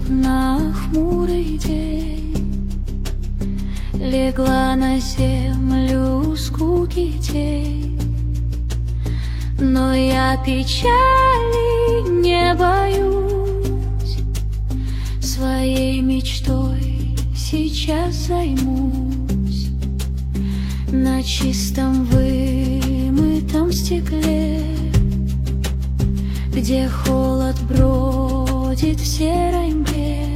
на хмурый день, легла на землю скуки тень. Но я печали не боюсь, своей мечтой сейчас займусь. На чистом вымытом стекле, где холод бродит в серой мгле,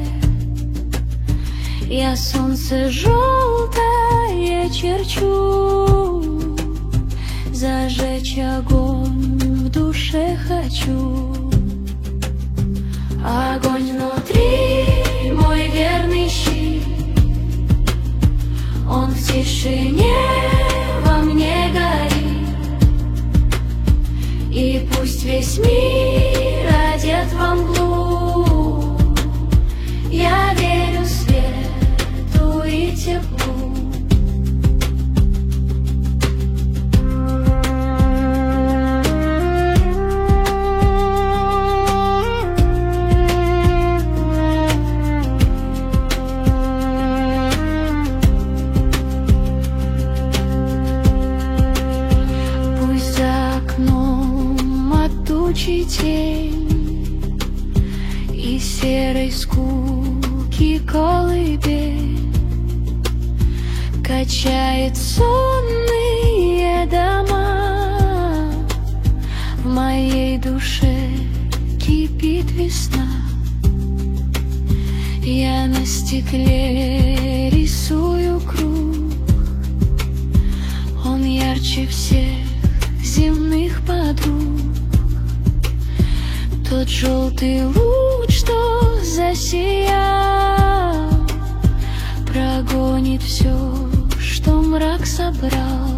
я солнце желтое черчу, зажечь огонь в душе хочу. Огонь внутри, мой верный щит, он в тишине во мне горит. И пусть весь мир одет во мглу, я верю свету и теплу. Тень и серой скуки колыбель качает сонные дома. В моей душе кипит весна, я на стекле рисую круг, он ярче всех земных подруг. Тот желтый луч, что засиял, прогонит все, что мрак собрал.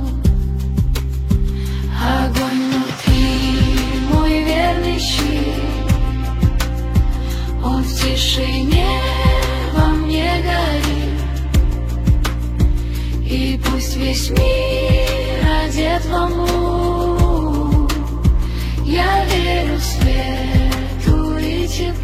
Огонь внутри, мой верный щит, он в тишине во мне горит. И пусть весь мир одет во мглу, я верю в свет и тепло.